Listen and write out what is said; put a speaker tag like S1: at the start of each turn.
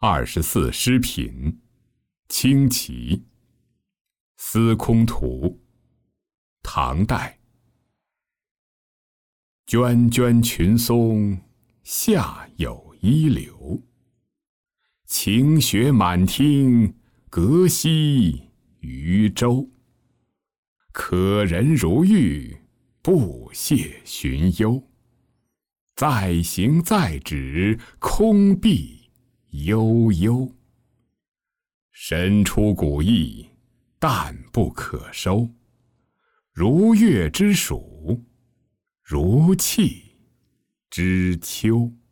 S1: 24诗品，清奇。司空图，唐代。涓涓群松下有一流，晴雪满庭隔溪渔舟。可人如玉，不屑寻幽。在行在止，空碧悠悠。神出古意，但不可收。如月之属，如泣之秋。